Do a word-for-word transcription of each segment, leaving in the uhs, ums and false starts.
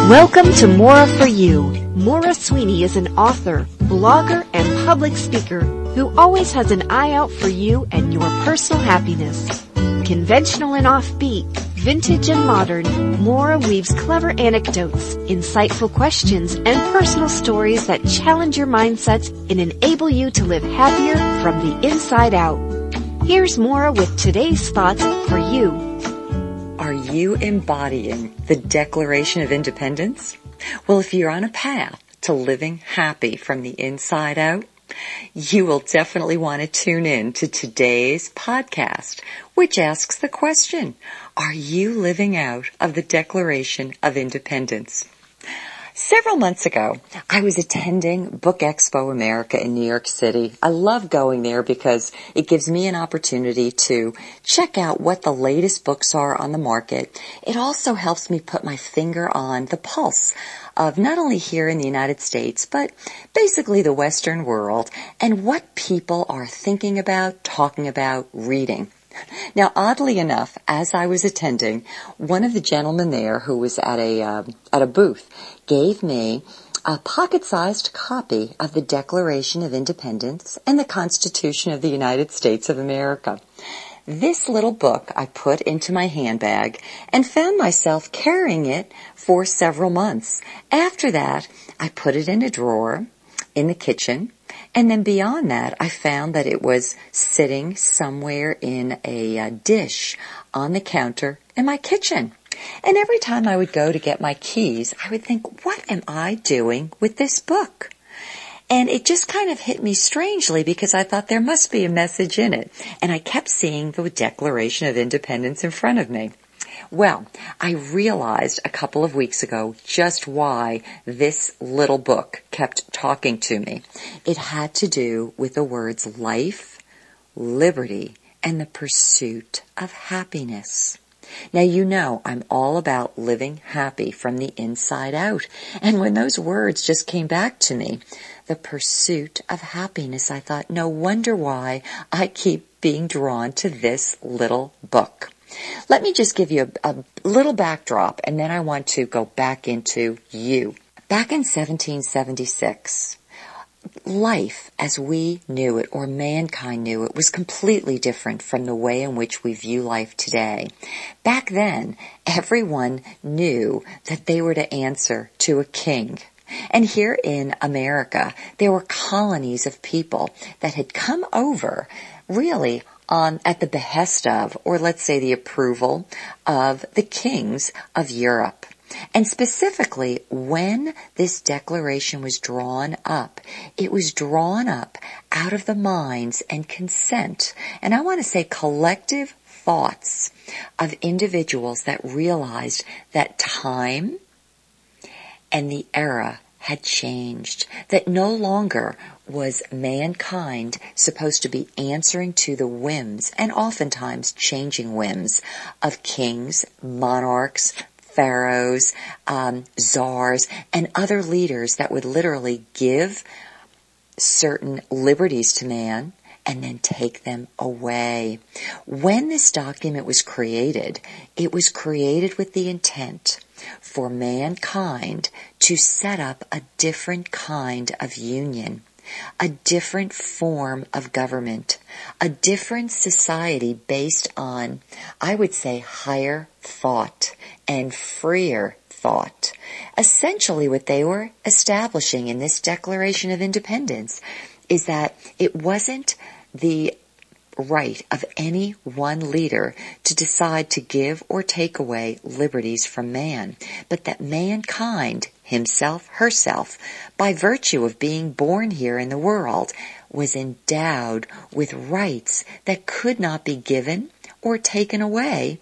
Welcome to Maura for You. Maura Sweeney is an author, blogger, and public speaker who always has an eye out for you and your personal happiness. Conventional and offbeat, vintage and modern, Maura weaves clever anecdotes, insightful questions, and personal stories that challenge your mindsets and enable you to live happier from the inside out. Here's Maura with today's thoughts for you. Are you embodying the Declaration of Independence? Well, if you're on a path to living happy from the inside out, you will definitely want to tune in to today's podcast, which asks the question, are you living out of the Declaration of Independence? Several months ago, I was attending Book Expo America in New York City. I love going there because it gives me an opportunity to check out what the latest books are on the market. It also helps me put my finger on the pulse of not only here in the United States, but basically the Western world and what people are thinking about, talking about, reading. Now, oddly enough, as I was attending, one of the gentlemen there who was at a uh, at a booth gave me a pocket-sized copy of the Declaration of Independence and the Constitution of the United States of America. This little book I put into my handbag and found myself carrying it for several months. After that, I put it in a drawer in the kitchen. And then beyond that, I found that it was sitting somewhere in a uh, dish on the counter in my kitchen. And every time I would go to get my keys, I would think, what am I doing with this book? And it just kind of hit me strangely because I thought there must be a message in it. And I kept seeing the Declaration of Independence in front of me. Well, I realized a couple of weeks ago just why this little book kept talking to me. It had to do with the words life, liberty, and the pursuit of happiness. Now, you know I'm all about living happy from the inside out. And when those words just came back to me, the pursuit of happiness, I thought, no wonder why I keep being drawn to this little book. Let me just give you a, a little backdrop, and then I want to go back into you. Back in seventeen seventy-six, life as we knew it, or mankind knew it, was completely different from the way in which we view life today. Back then, everyone knew that they were to answer to a king. And here in America, there were colonies of people that had come over really on at the behest of, or let's say the approval of, the kings of Europe. And specifically, when this declaration was drawn up, it was drawn up out of the minds and consent, and I want to say collective thoughts of individuals that realized that time and the era had changed, that no longer was mankind supposed to be answering to the whims, and oftentimes changing whims, of kings, monarchs, pharaohs, um, czars, and other leaders that would literally give certain liberties to man and then take them away. When this document was created, it was created with the intent for mankind to set up a different kind of union, a different form of government, a different society based on, I would say, higher thought and freer thought. Essentially, what they were establishing in this Declaration of Independence is that it wasn't the right of any one leader to decide to give or take away liberties from man, but that mankind, himself, herself, by virtue of being born here in the world, was endowed with rights that could not be given or taken away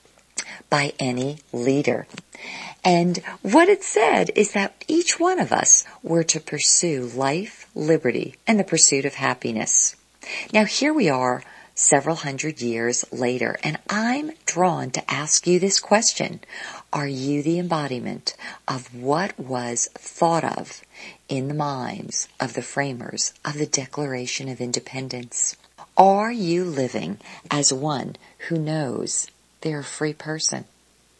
by any leader. And what it said is that each one of us were to pursue life, liberty, and the pursuit of happiness. Now, here we are several hundred years later, and I'm drawn to ask you this question. Are you the embodiment of what was thought of in the minds of the framers of the Declaration of Independence? Are you living as one who knows they're a free person?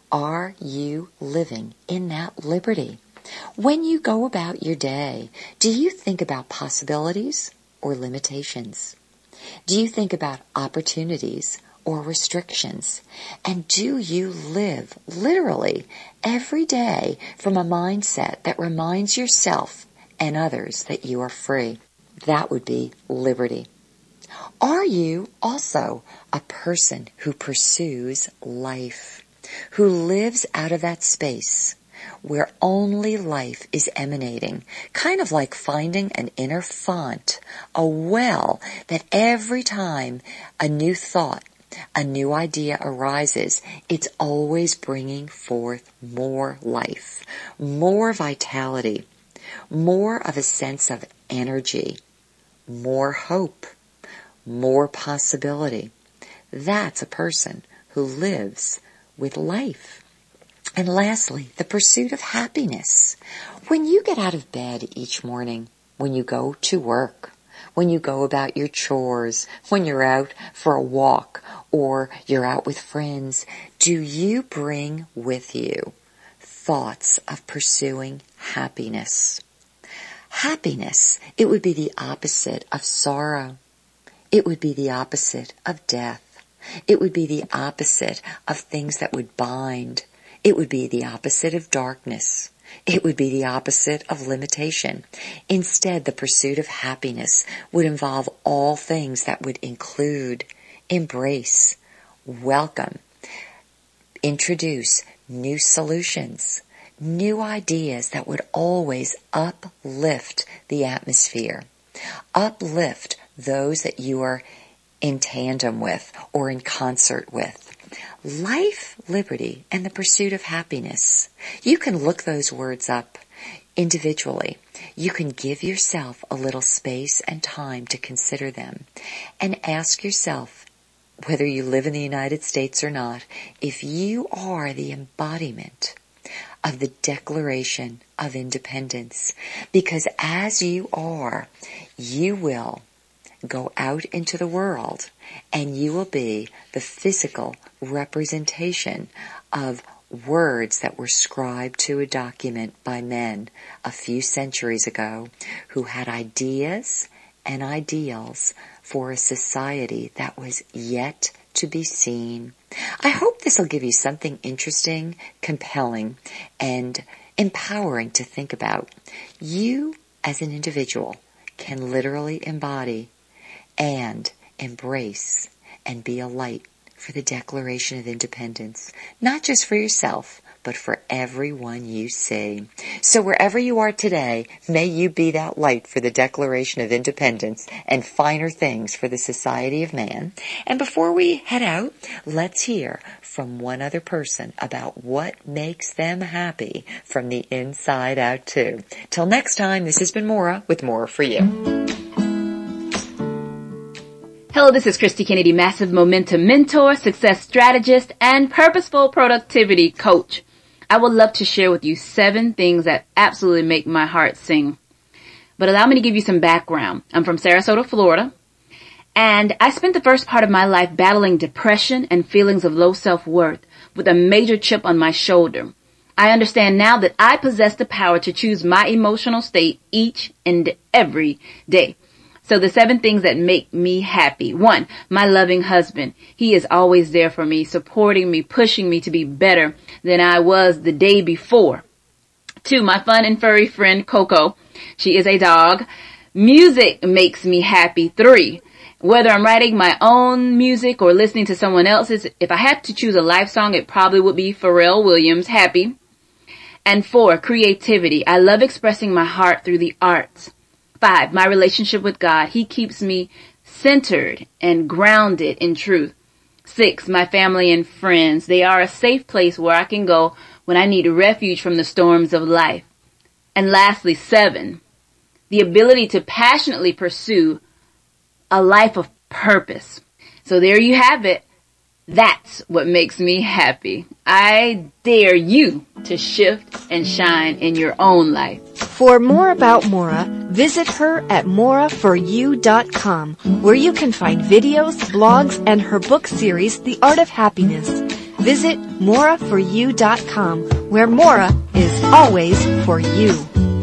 Are you living in that liberty? When you go about your day, do you think about possibilities or limitations? Do you think about opportunities or restrictions? And do you live literally every day from a mindset that reminds yourself and others that you are free? That would be liberty. Are you also a person who pursues life, who lives out of that space where only life is emanating, kind of like finding an inner font, a well that every time a new thought, a new idea arises, it's always bringing forth more life, more vitality, more of a sense of energy, more hope, more possibility. That's a person who lives with life. And lastly, the pursuit of happiness. When you get out of bed each morning, when you go to work, when you go about your chores, when you're out for a walk, or you're out with friends, do you bring with you thoughts of pursuing happiness? Happiness, it would be the opposite of sorrow. It would be the opposite of death. It would be the opposite of things that would bind. It would be the opposite of darkness. It would be the opposite of limitation. Instead, the pursuit of happiness would involve all things that would include, embrace, welcome, introduce new solutions, new ideas that would always uplift the atmosphere, uplift those that you are in tandem with or in concert with. Life, liberty, and the pursuit of happiness. You can look those words up individually. You can give yourself a little space and time to consider them and ask yourself, whether you live in the United States or not, if you are the embodiment of the Declaration of Independence. Because as you are, you will go out into the world and you will be the physical representation of words that were scribed to a document by men a few centuries ago who had ideas and ideals for a society that was yet to be seen. I hope this will give you something interesting, compelling, and empowering to think about. You, as an individual, can literally embody and embrace and be a light for the Declaration of Independence, not just for yourself, but for everyone you see. So wherever you are today, may you be that light for the Declaration of Independence and finer things for the society of man. And before we head out, let's hear from one other person about what makes them happy from the inside out too. Till next time, this has been Maura with More for You. Hello, this is Christy Kennedy, Massive Momentum Mentor, Success Strategist, and Purposeful Productivity Coach. I would love to share with you seven things that absolutely make my heart sing. But allow me to give you some background. I'm from Sarasota, Florida, and I spent the first part of my life battling depression and feelings of low self-worth with a major chip on my shoulder. I understand now that I possess the power to choose my emotional state each and every day. So the seven things that make me happy. One, my loving husband. He is always there for me, supporting me, pushing me to be better than I was the day before. Two, my fun and furry friend, Coco. She is a dog. Music makes me happy. Three, whether I'm writing my own music or listening to someone else's, if I had to choose a life song, it probably would be Pharrell Williams, Happy. And four, creativity. I love expressing my heart through the arts. Five, my relationship with God. He keeps me centered and grounded in truth. Six, my family and friends. They are a safe place where I can go when I need refuge from the storms of life. And lastly, seven, the ability to passionately pursue a life of purpose. So there you have it. That's what makes me happy. I dare you to shift and shine in your own life. For more about Maura, visit her at Maura for you dot com, where you can find videos, blogs, and her book series, The Art of Happiness. visit Mora for you dot com, where Mora is always for you.